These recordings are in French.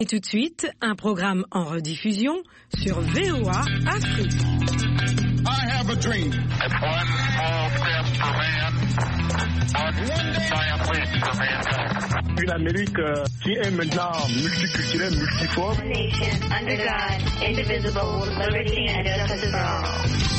Et tout de suite, un programme en rediffusion sur VOA Afrique. I have a dream. It's one small step for man, one giant leap for mankind. Une Amérique qui est maintenant multiculturelle, multiforme. Nation under God, indivisible, with liberty and justice for all.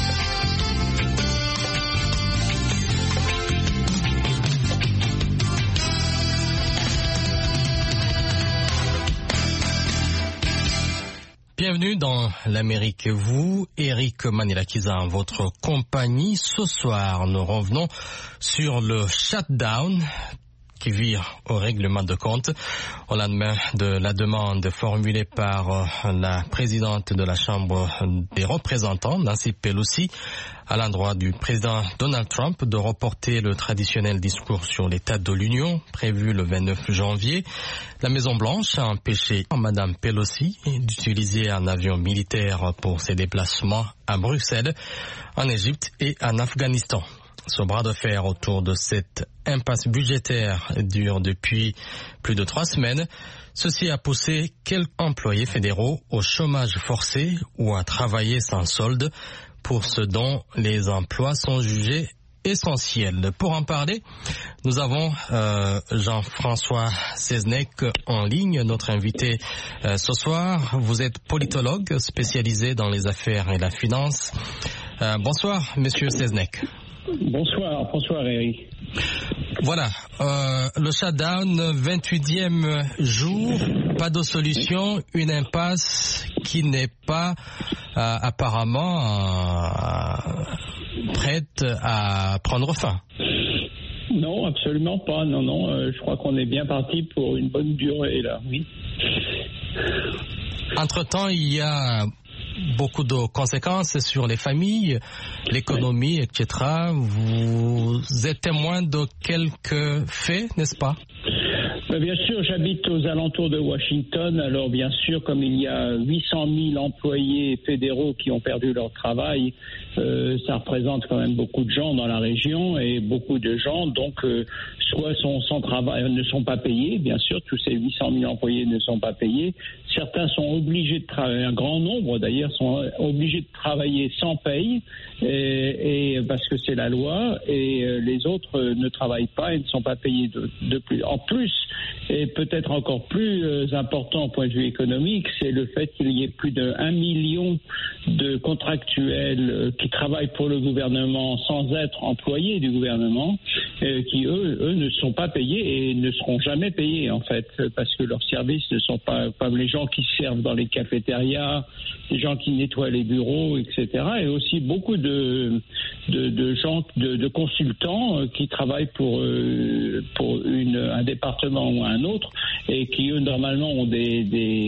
Bienvenue dans l'Amérique. Vous, Eric Manilakiza, en votre compagnie. Ce soir, nous revenons sur le shutdown qui vire au règlement de compte au lendemain de la demande formulée par la présidente de la Chambre des représentants, Nancy Pelosi, à l'endroit du président Donald Trump de reporter le traditionnel discours sur l'état de l'Union prévu le 29 janvier. La Maison-Blanche a empêché Mme Pelosi d'utiliser un avion militaire pour ses déplacements à Bruxelles, en Égypte et en Afghanistan. Ce bras de fer autour de cette impasse budgétaire dure depuis plus de 3 semaines. Ceci a poussé quelques employés fédéraux au chômage forcé ou à travailler sans solde pour ce dont les emplois sont jugés essentiels. Pour en parler, nous avons Jean-François Seznec en ligne, notre invité ce soir. Vous êtes politologue spécialisé dans les affaires et la finance. Bonsoir, monsieur Seznec. Bonsoir Eric. Voilà, le shutdown, 28e jour, pas de solution, une impasse qui n'est pas apparemment prête à prendre fin. Non, absolument pas. Non, je crois qu'on est bien parti pour une bonne durée là, oui. Entre-temps, il y a beaucoup de conséquences sur les familles, l'économie, etc. Vous êtes témoin de quelques faits, n'est-ce pas? Bien sûr, j'habite aux alentours de Washington. Alors bien sûr, comme il y a 800 000 employés fédéraux qui ont perdu leur travail, ça représente quand même beaucoup de gens dans la région et beaucoup de gens donc soit sont sans travail, ne sont pas payés. Bien sûr, tous ces 800 000 employés ne sont pas payés. Certains sont obligés de travailler, un grand nombre d'ailleurs sont obligés de travailler sans paye et parce que c'est la loi, et les autres ne travaillent pas et ne sont pas payés de plus. En plus, et peut-être encore plus important au point de vue économique, c'est le fait qu'il y ait plus de 1 million de contractuels qui travaillent pour le gouvernement sans être employés du gouvernement, qui eux ne sont pas payés et ne seront jamais payés en fait, parce que leurs services ne sont pas comme les gens qui servent dans les cafétérias, les gens qui nettoient les bureaux, etc. Et aussi beaucoup de gens, de consultants qui travaillent pour un département ou un autre, et qui eux normalement ont des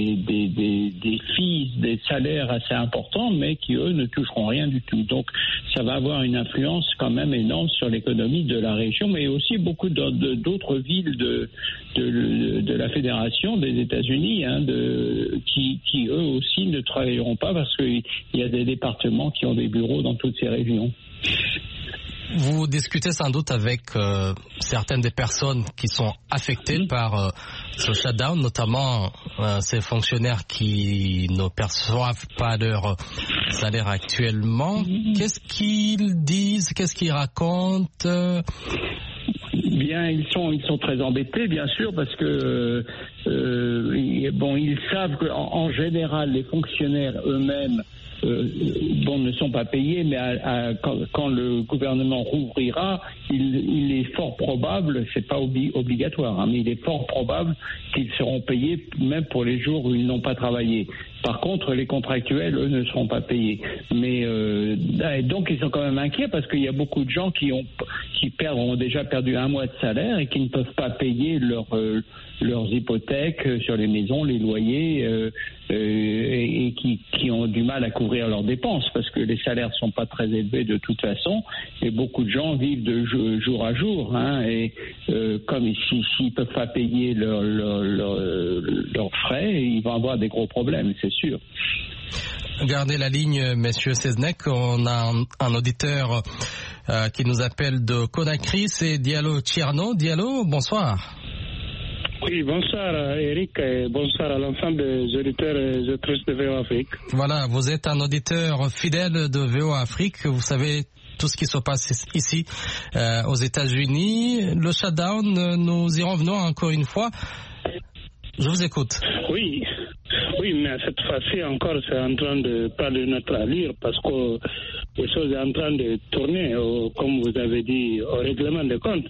fees, des salaires assez importants, mais qui eux ne toucheront rien du tout. Donc ça va avoir une influence quand même énorme sur l'économie de la région, mais aussi beaucoup d'autres villes de la fédération des États-Unis, qui eux aussi ne travailleront pas parce qu'il y a des départements qui ont des bureaux dans toutes ces régions. Vous discutez sans doute avec certaines des personnes qui sont affectées par ce shutdown, notamment ces fonctionnaires qui ne perçoivent pas leur salaire actuellement. Qu'est-ce qu'ils disent? Qu'est-ce qu'ils racontent? Bien, ils sont très embêtés, bien sûr, parce que ils savent qu'en général, les fonctionnaires eux-mêmes ne sont pas payés, mais quand le gouvernement rouvrira, il est fort probable, c'est pas obligatoire, mais il est fort probable qu'ils seront payés même pour les jours où ils n'ont pas travaillé. Par contre, les contractuels, eux, ne seront pas payés. Mais donc, ils sont quand même inquiets parce qu'il y a beaucoup de gens qui ont déjà perdu 1 mois de salaire et qui ne peuvent pas payer leurs hypothèques sur les maisons, les loyers, et qui ont du mal à couvrir leurs dépenses parce que les salaires ne sont pas très élevés de toute façon, et beaucoup de gens vivent de jour à jour, et comme s'ils ne peuvent pas payer leurs frais, ils vont avoir des gros problèmes, c'est sûr. Gardez la ligne, Monsieur Seznec. On a un auditeur qui nous appelle de Conakry, c'est Diallo Tierno. Diallo, bonsoir. Oui, bonsoir Eric et bonsoir à l'ensemble des auditeurs et auditrices de VOA Afrique. Voilà, vous êtes un auditeur fidèle de VOA Afrique. Vous savez tout ce qui se passe ici aux États-Unis. Le shutdown, nous y revenons encore une fois. Je vous écoute. Oui, mais cette fois-ci encore, c'est en train de pas de notre allure parce que les choses sont en train de tourner, comme vous avez dit, au règlement des comptes.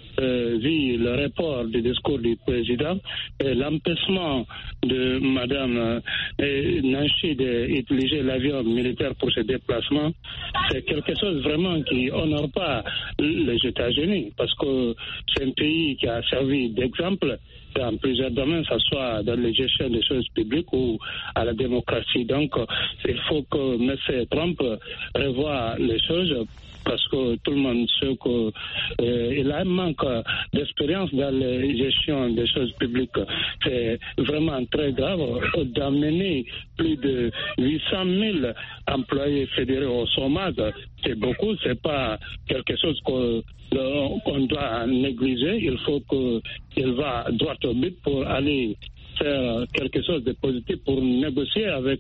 Vu le report du discours du président et l'empêchement de Mme Nancy d'utiliser l'avion militaire pour ses déplacements, c'est quelque chose vraiment qui honore pas les États-Unis parce que c'est un pays qui a servi d'exemple dans plusieurs domaines, que ce soit dans la gestion des choses publiques ou à la démocratie. Donc, il faut que M. Trump revoie les choses parce que tout le monde sait qu'il a un manque d'expérience dans la gestion des choses publiques. C'est vraiment très grave d'amener plus de 800 000 employés fédéraux au chômage. C'est beaucoup, c'est pas quelque chose qu'on doit négliger. Il faut qu'il va droit au but pour aller faire quelque chose de positif pour négocier avec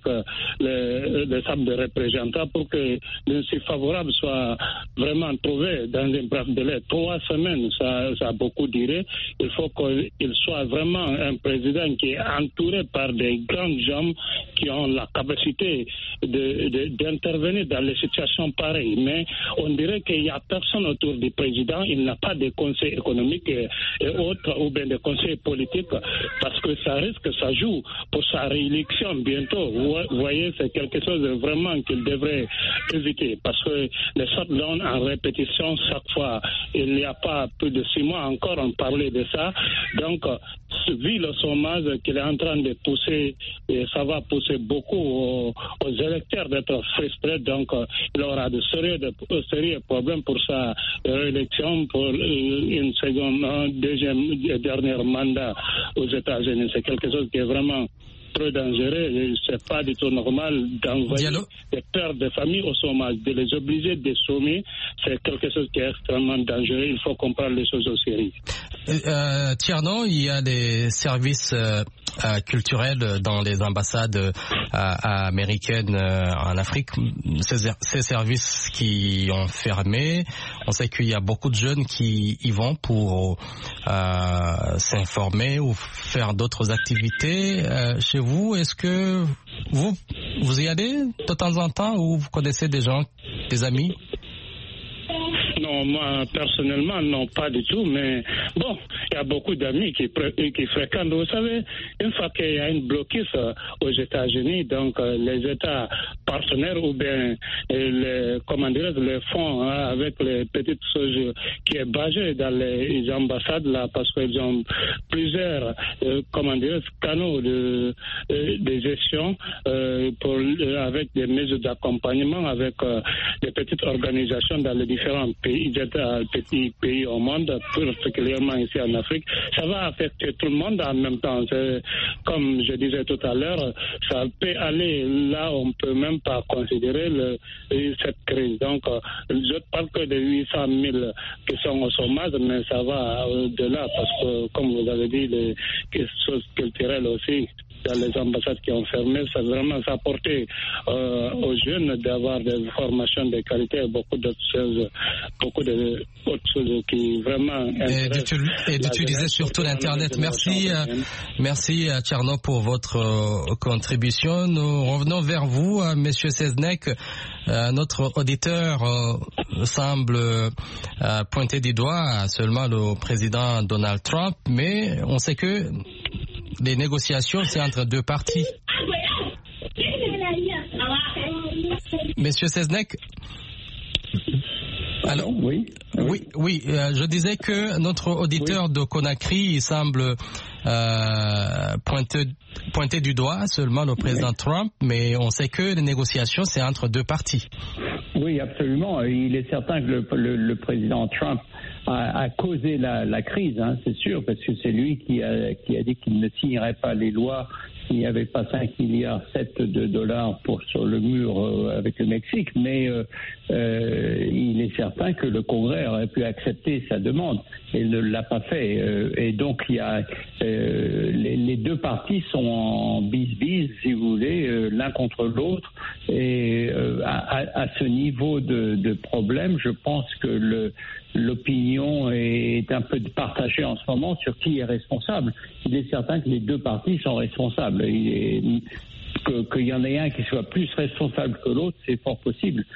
les Chambres de représentants pour que l'institut favorable soit vraiment trouvé dans un bref délai. 3 semaines, ça a beaucoup duré. Il faut qu'il soit vraiment un président qui est entouré par des grands hommes qui ont la capacité d'intervenir dans les situations pareilles. Mais on dirait qu'il n'y a personne autour du président. Il n'a pas de conseil économique et autres ou bien de conseils politiques parce que ça risque que ça joue pour sa réélection bientôt. Vous voyez, c'est quelque chose de vraiment qu'il devrait éviter parce que les shutdowns en répétition chaque fois, il n'y a pas plus de 6 mois encore, on parlait de ça. Donc, vu le chômage qu'il est en train de pousser, et ça va pousser beaucoup aux électeurs d'être frustrés. Donc, il aura de sérieux problèmes pour sa réélection pour une deuxième et dernier mandat aux États-Unis. C'est quelque chose qui est vraiment trop dangereux. C'est pas du tout normal d'envoyer des pères de famille au chômage, de les obliger de chômer. C'est quelque chose qui est extrêmement dangereux. Il faut comprendre les choses au sérieux. Tierno, il y a des services culturels dans les ambassades américaines en Afrique. Ces services qui ont fermé, on sait qu'il y a beaucoup de jeunes qui y vont pour s'informer ou faire d'autres activités. Chez vous, est-ce que vous y allez de temps en temps ou vous connaissez des gens, des amis? Non, moi, personnellement, non, pas du tout. Mais bon, il y a beaucoup d'amis qui fréquentent. Vous savez, une fois qu'il y a une blocus aux États-Unis, donc les États partenaires ou bien les fonds avec les petites choses qui est basé dans les ambassades là, parce qu'ils ont plusieurs canaux de gestion avec des mesures d'accompagnement avec des petites organisations dans les différents petits pays au monde, particulièrement ici en Afrique. Ça va affecter tout le monde en même temps. Comme je disais tout à l'heure, ça peut aller là où on ne peut même pas considérer cette crise. Donc, je ne parle que de 800 000 qui sont au chômage, mais ça va au-delà parce que, comme vous avez dit, les choses culturelles aussi, dans les ambassades qui ont fermé, ça vraiment apporté aux jeunes d'avoir des formations de qualité et beaucoup d'autres choses qui vraiment et d'utiliser surtout l'Internet. Merci Tierno pour votre contribution. Nous revenons vers vous, Monsieur Seznek. Notre auditeur semble pointer du doigt seulement le président Donald Trump, mais on sait que les négociations, c'est entre 2 parties. Monsieur Seznek. Alors, oui. Je disais que notre auditeur de Conakry semble pointer du doigt seulement le président Trump, mais on sait que les négociations, c'est entre 2 parties. Oui, absolument. Il est certain que le président Trump a causé la crise, c'est sûr, parce que c'est lui qui a dit qu'il ne signerait pas les lois il n'y avait pas 5 milliards 7 de dollars sur le mur avec le Mexique, mais il est certain que le Congrès aurait pu accepter sa demande et ne l'a pas fait. Et donc il y a les deux partis sont en bise-bise, si vous voulez, l'un contre l'autre. Et à ce niveau de problème, je pense que l'opinion est un peu partagée en ce moment sur qui est responsable. Il est certain que les deux partis sont responsables. Qu'il y en ait un qui soit plus responsable que l'autre, c'est fort possible.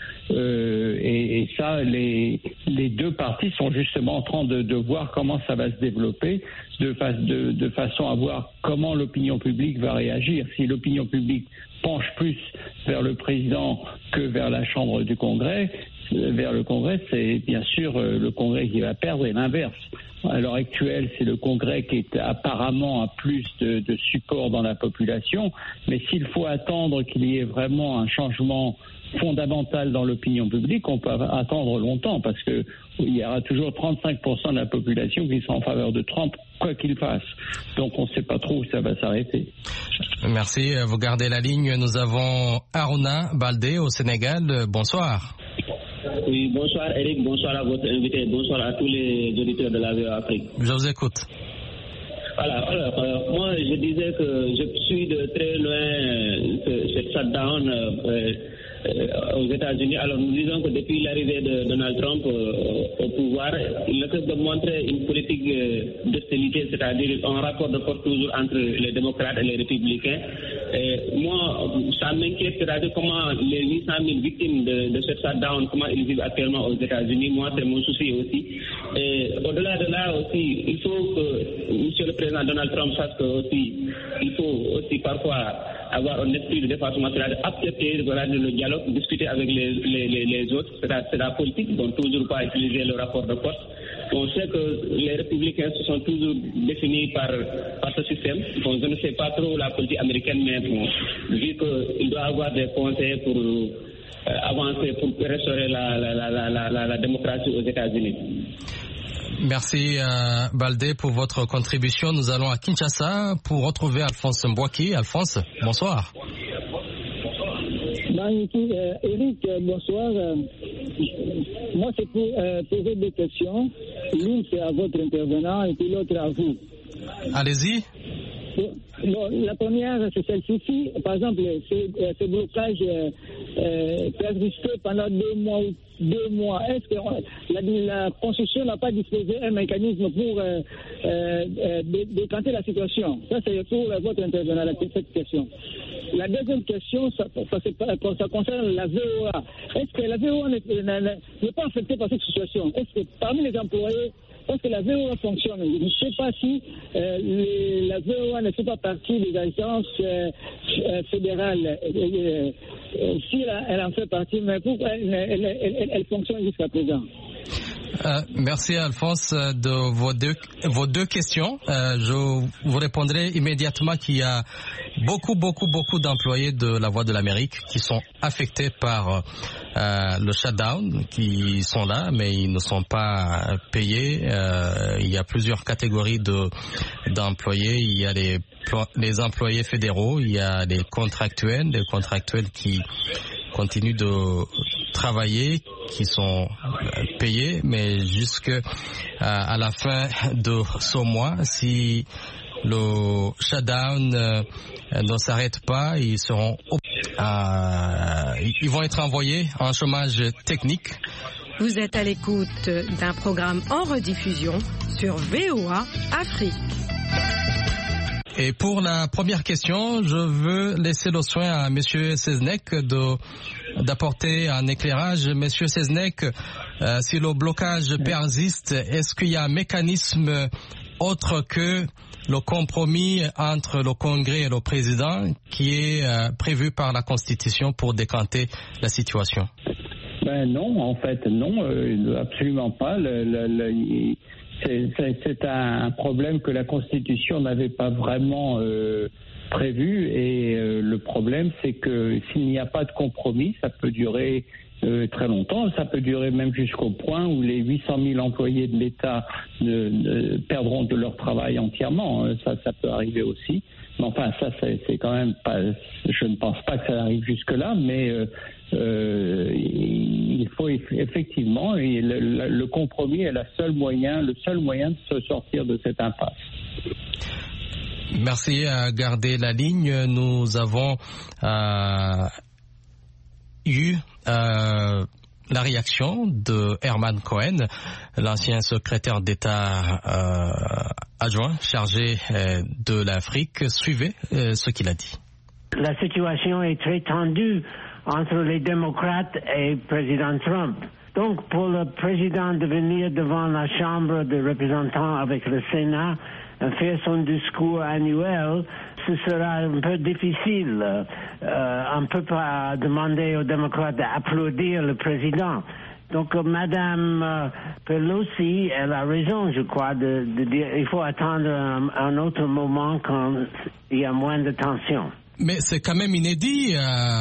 Et ça, les deux partis sont justement en train de voir comment ça va se développer, de façon à voir comment l'opinion publique va réagir. Si l'opinion publique penche plus vers le président que vers la Chambre du Congrès, vers le Congrès, c'est bien sûr le Congrès qui va perdre, et l'inverse. À l'heure actuelle, c'est le Congrès qui est apparemment à plus de support dans la population, mais s'il faut attendre qu'il y ait vraiment un changement fondamental dans l'opinion publique, on peut attendre longtemps, parce que il y aura toujours 35% de la population qui sera en faveur de Trump, quoi qu'il fasse. Donc on ne sait pas trop où ça va s'arrêter. Merci. Vous gardez la ligne. Nous avons Aruna Baldé au Sénégal. Bonsoir. Oui, bonsoir Eric, bonsoir à votre invité, bonsoir à tous les auditeurs de la VOA Afrique. Je vous écoute. Voilà, alors moi je disais que je suis de très loin cette shutdown aux États-Unis. Alors nous disons que depuis l'arrivée de Donald Trump au pouvoir, il ne cesse de montrer une politique d'hostilité, c'est-à-dire un rapport de force toujours entre les démocrates et les républicains. Et moi, ça m'inquiète, c'est-à-dire comment les 800 000 victimes de cette shutdown, comment ils vivent actuellement aux États-Unis. Moi, c'est mon souci aussi. Et au-delà de là aussi, il faut que Monsieur le Président Donald Trump sache que aussi, il faut aussi parfois avoir un esprit de dépassement, c'est-à-dire accepter le dialogue, discuter avec les autres, c'est la politique, donc toujours pas utiliser le rapport de force. On sait que les républicains se sont toujours définis par ce système. Bon, je ne sais pas trop la politique américaine, mais bon, vu qu'il doit avoir des conseils pour avancer, pour restaurer la démocratie aux États-Unis. Merci Baldé pour votre contribution. Nous allons à Kinshasa pour retrouver Alphonse Mbouaki. Alphonse, bonsoir. Eric, bonsoir. Moi, c'est pour poser deux questions. L'une, c'est à votre intervenant et puis l'autre à vous. Allez-y. Bon, la première, c'est celle-ci. Par exemple, ce blocage persisté pendant 2 mois. Est-ce que la Constitution n'a pas disposé un mécanisme pour décanter la situation? Ça, c'est pour votre intervenant, cette question. La deuxième question, ça concerne la VOA. Est-ce que la VOA n'est pas affectée par cette situation? Est-ce que parmi les employés, est-ce que la VOA fonctionne? Je ne sais pas si la VOA ne fait pas partie des agences fédérales. Si elle en fait partie, mais pourquoi elle fonctionne jusqu'à présent? Merci Alphonse de vos deux questions. Je vous répondrai immédiatement qu'il y a beaucoup d'employés de la Voix de l'Amérique qui sont affectés par le shutdown, qui sont là, mais ils ne sont pas payés. Il y a plusieurs catégories d'employés. Il y a les employés fédéraux, il y a les contractuels qui continuent de travailler, qui sont payés, mais jusqu'à la fin de ce mois, si le shutdown ne s'arrête pas, ils vont être envoyés en chômage technique. Vous êtes à l'écoute d'un programme en rediffusion sur VOA Afrique. Et pour la première question, je veux laisser le soin à M. Seznec d'apporter un éclairage. M. Seznec, si le blocage persiste, est-ce qu'il y a un mécanisme autre que le compromis entre le Congrès et le président qui est prévu par la Constitution pour décanter la situation? Non, en fait, non, absolument pas. C'est un problème que la Constitution n'avait pas vraiment prévu, et le problème, c'est que s'il n'y a pas de compromis, ça peut durer très longtemps. Ça peut durer même jusqu'au point où les 800 000 employés de l'État perdront de leur travail entièrement. Ça peut arriver aussi. Mais enfin, ça, c'est quand même pas... Je ne pense pas que ça arrive jusque-là, mais il faut effectivement... Et le compromis est le seul moyen de se sortir de cette impasse. Merci à garder la ligne. Nous avons eu la réaction de Herman Cohen, l'ancien secrétaire d'État adjoint chargé de l'Afrique. Suivez ce qu'il a dit. La situation est très tendue entre les démocrates et le président Trump. Donc, pour le président de venir devant la Chambre des représentants avec le Sénat, faire son discours annuel, ce sera un peu difficile. On ne peut pas demander aux démocrates d'applaudir le président. Donc, Madame Pelosi, elle a raison, je crois, de dire qu'il faut attendre un autre moment quand il y a moins de tension. Mais c'est quand même inédit.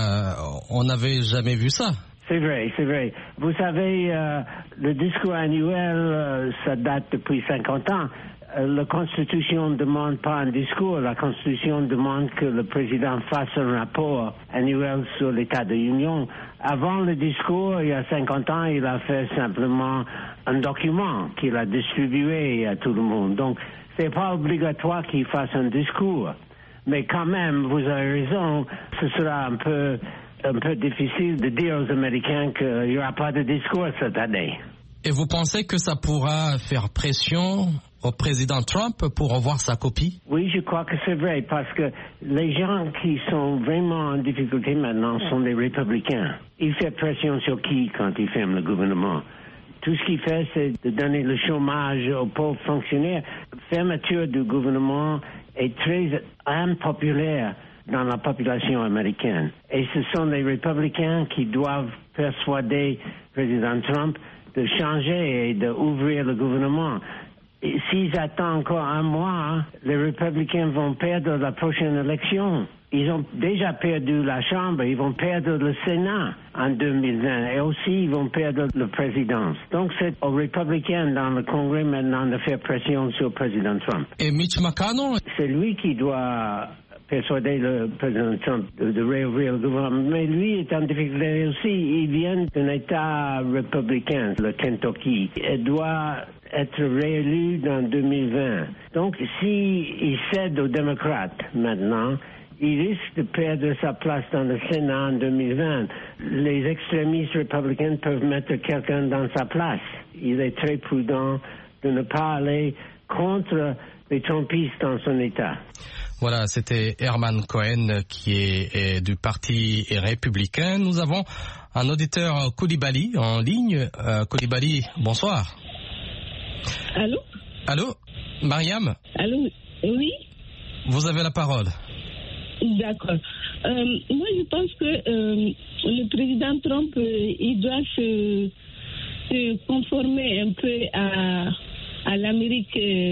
On n'avait jamais vu ça. C'est vrai, c'est vrai. Vous savez, le discours annuel, ça date depuis 50 ans. La Constitution ne demande pas un discours. La Constitution demande que le président fasse un rapport annuel sur l'état de l'Union. Avant le discours, il y a 50 ans, il a fait simplement un document qu'il a distribué à tout le monde. Donc, c'est pas obligatoire qu'il fasse un discours. Mais quand même, vous avez raison, ce sera un peu difficile de dire aux Américains qu'il n'y aura pas de discours cette année. Et vous pensez que ça pourra faire pression au président Trump pour revoir sa copie? Oui, je crois que c'est vrai, parce que les gens qui sont vraiment en difficulté maintenant sont les républicains. Il fait pression sur qui quand il ferme le gouvernement? Tout ce qu'il fait, c'est de donner le chômage aux pauvres fonctionnaires. La fermeture du gouvernement est très impopulaire dans la population américaine. Et ce sont les républicains qui doivent persuader le président Trump de changer et d'ouvrir le gouvernement. Et s'ils attendent encore un mois, les républicains vont perdre la prochaine élection. Ils ont déjà perdu la Chambre, ils vont perdre le Sénat en 2020 et aussi ils vont perdre la présidence. Donc c'est aux républicains dans le Congrès maintenant de faire pression sur le président Trump. Et Mitch McConnell? C'est lui qui doit persuader le président Trump de réouvrir le gouvernement. Mais lui est en difficulté aussi. Il vient d'un État républicain, le Kentucky. Il doit être réélu dans 2020. Donc, s'il cède aux démocrates maintenant, il risque de perdre sa place dans le Sénat en 2020. Les extrémistes républicains peuvent mettre quelqu'un dans sa place. Il est très prudent de ne pas aller contre les trumpistes dans son État. Voilà, c'était Herman Cohen qui est du Parti républicain. Nous avons un auditeur Koulibaly en ligne. Koulibaly, bonsoir. Allô? Allô? Mariam? Allô? Oui? Vous avez la parole. D'accord. Moi, je pense que le président Trump, il doit se conformer un peu à l'Amérique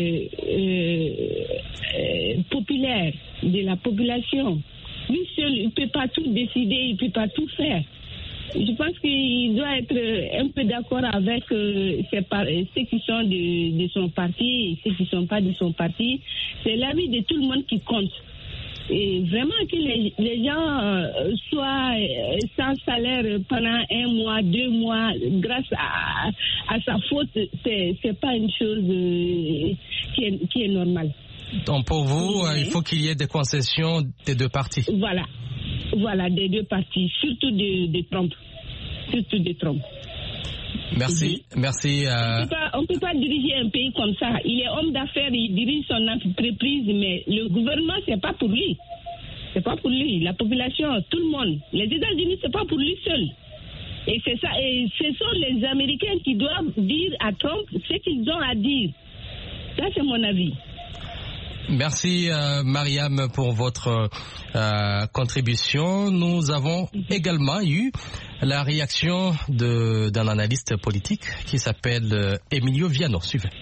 populaire, de la population. Lui seul, il ne peut pas tout décider, il ne peut pas tout faire. Je pense qu'il doit être un peu d'accord avec ceux qui sont de son parti et ceux qui ne sont pas de son parti. C'est l'avis de tout le monde qui compte. Et vraiment que les gens soient sans salaire pendant 1 mois, 2 mois, grâce à sa faute, c'est pas une chose qui est normale. Donc pour vous, il faut qu'il y ait des concessions des deux partis. Voilà, des deux partis, surtout de Trump. Surtout de Trump. Merci, merci. On ne peut pas diriger un pays comme ça. Il est homme d'affaires, il dirige son entreprise, mais le gouvernement, c'est pas pour lui. C'est pas pour lui. La population, tout le monde. Les États-Unis, c'est pas pour lui seul. Et c'est ça. Et ce sont les Américains qui doivent dire à Trump ce qu'ils ont à dire. Ça, c'est mon avis. Merci Mariam pour votre contribution. Nous avons également eu la réaction d'un analyste politique qui s'appelle Emilio Viano. Suivez.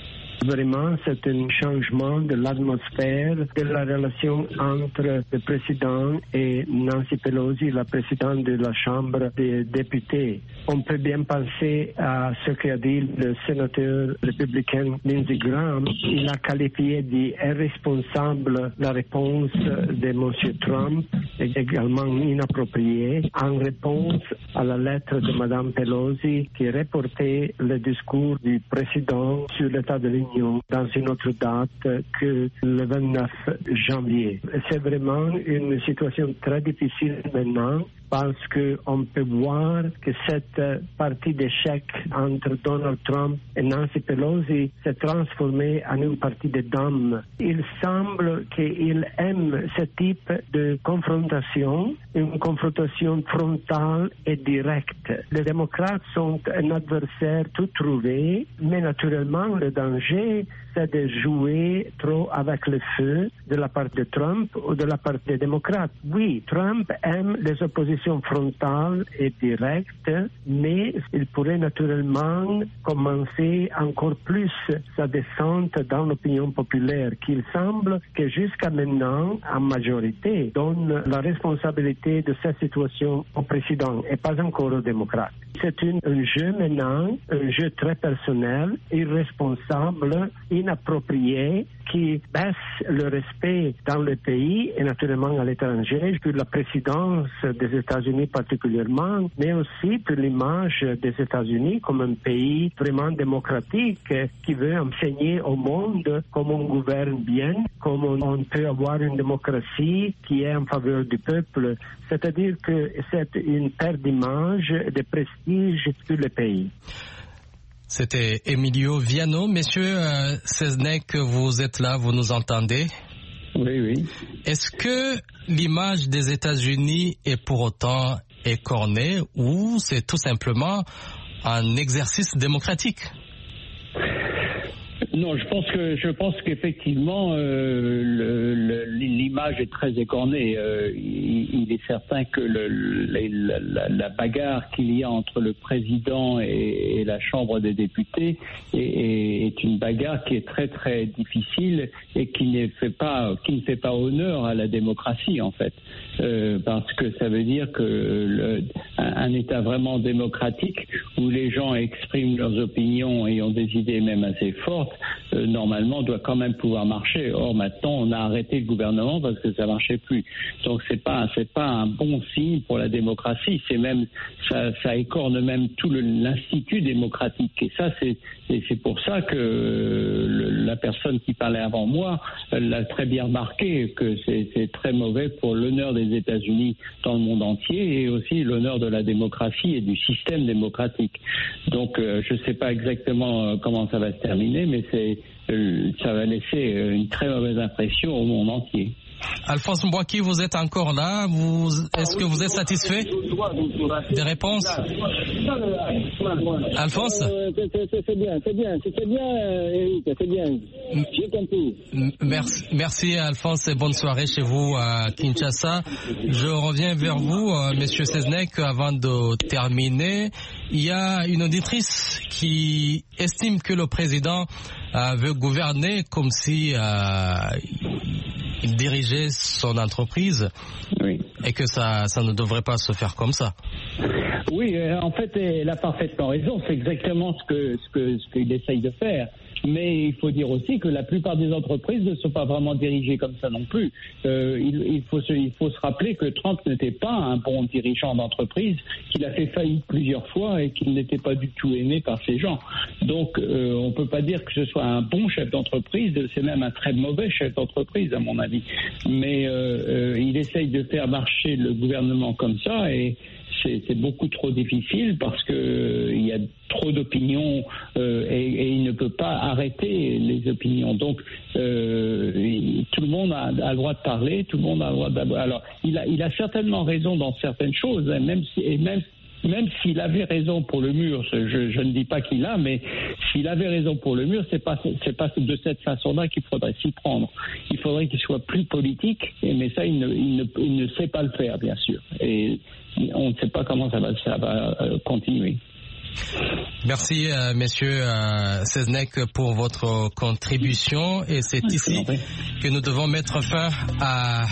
Vraiment, c'est un changement de l'atmosphère de la relation entre le président et Nancy Pelosi, la présidente de la Chambre des députés. On peut bien penser à ce qu'a dit le sénateur républicain Lindsey Graham. Il a qualifié d'irresponsable la réponse de M. Trump, également inappropriée, en réponse à la lettre de Mme Pelosi qui reportait le discours du président sur l'état de l'Union dans une autre date que le 29 janvier. C'est vraiment une situation très difficile maintenant parce qu'on peut voir que cette partie d'échec entre Donald Trump et Nancy Pelosi s'est transformée en une partie de dames. Il semble qu'il aime ce type de confrontation, une confrontation frontale et directe. Les démocrates sont un adversaire tout trouvé, mais naturellement le danger, c'est de jouer trop avec le feu de la part de Trump ou de la part des démocrates. Oui, Trump aime les oppositions frontales et directes, mais il pourrait naturellement commencer encore plus sa descente dans l'opinion populaire, qu'il semble que jusqu'à maintenant, en majorité, donne la responsabilité de cette situation au président et pas encore aux démocrates. C'est un jeu maintenant, un jeu très personnel, irresponsable, inapproprié, qui baisse le respect dans le pays et naturellement à l'étranger, pour la présidence des États-Unis particulièrement, mais aussi pour l'image des États-Unis comme un pays vraiment démocratique qui veut enseigner au monde comment on gouverne bien, comment on peut avoir une démocratie qui est en faveur du peuple. C'est-à-dire que c'est une perte d'image, de prestige pour le pays. C'était Emilio Viano. Monsieur Seznec, vous êtes là, vous nous entendez? Oui, oui. Est-ce que l'image des États-Unis est pour autant écornée ou c'est tout simplement un exercice démocratique? Non, je pense qu'effectivement l'image est très écornée. Il est certain que la bagarre qu'il y a entre le président et la Chambre des députés est une bagarre qui est très très difficile et qui ne fait pas honneur à la démocratie en fait, parce que ça veut dire que un État vraiment démocratique où les gens expriment leurs opinions et ont des idées même assez fortes, normalement doit quand même pouvoir marcher. Or maintenant on a arrêté le gouvernement parce que ça marchait plus. Donc c'est pas un bon signe pour la démocratie. C'est même ça écorne même tout l'institut démocratique. Et ça c'est pour ça que la personne qui parlait avant moi l'a très bien remarqué que c'est très mauvais pour l'honneur des États-Unis dans le monde entier et aussi l'honneur de la démocratie et du système démocratique. Donc je sais pas exactement comment ça va se terminer, mais ça va laisser une très mauvaise impression au monde entier. Alphonse Mbouaki, vous êtes encore là. Est-ce que vous êtes satisfait des réponses? Alphonse? C'est bien, Eric, c'est bien. J'ai compris. Merci Alphonse et bonne soirée chez vous à Kinshasa. Je reviens vers vous, Monsieur Seznec, avant de terminer. Il y a une auditrice qui estime que le président veut gouverner comme si il dirigeait son entreprise, oui, et que ça ne devrait pas se faire comme ça. Oui, en fait, elle a parfaitement raison. C'est exactement ce qu'il essaye de faire. Mais il faut dire aussi que la plupart des entreprises ne sont pas vraiment dirigées comme ça non plus. Il faut se rappeler que Trump n'était pas un bon dirigeant d'entreprise, qu'il a fait faillite plusieurs fois et qu'il n'était pas du tout aimé par ses gens. Donc, on ne peut pas dire que ce soit un bon chef d'entreprise, c'est même un très mauvais chef d'entreprise à mon avis. Mais il essaye de faire marcher le gouvernement comme ça et c'est beaucoup trop difficile parce que il y a trop d'opinions et il ne peut pas arrêter les opinions. Donc tout le monde a le droit de parler, tout le monde a le droit d'avoir. Alors il a certainement raison dans certaines choses, même s'il avait raison pour le mur, je ne dis pas qu'il l'a, mais s'il avait raison pour le mur, c'est pas de cette façon-là qu'il faudrait s'y prendre. Il faudrait qu'il soit plus politique, mais ça, il ne sait pas le faire, bien sûr. Et on ne sait pas comment ça va continuer. Merci, Monsieur Seznec, pour votre contribution. Et c'est ici que nous devons mettre fin à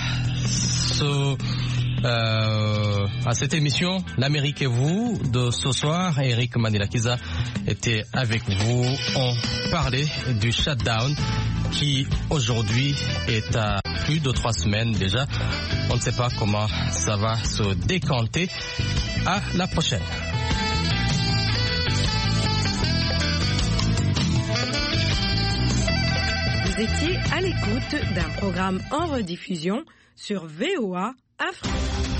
cette émission L'Amérique et vous de ce soir. Eric Manilakiza était avec vous. On parlait du shutdown qui aujourd'hui est à plus de 3 semaines déjà. On ne sait pas comment ça va se décanter. À la prochaine. Vous étiez à l'écoute d'un programme en rediffusion sur VOA Afrique.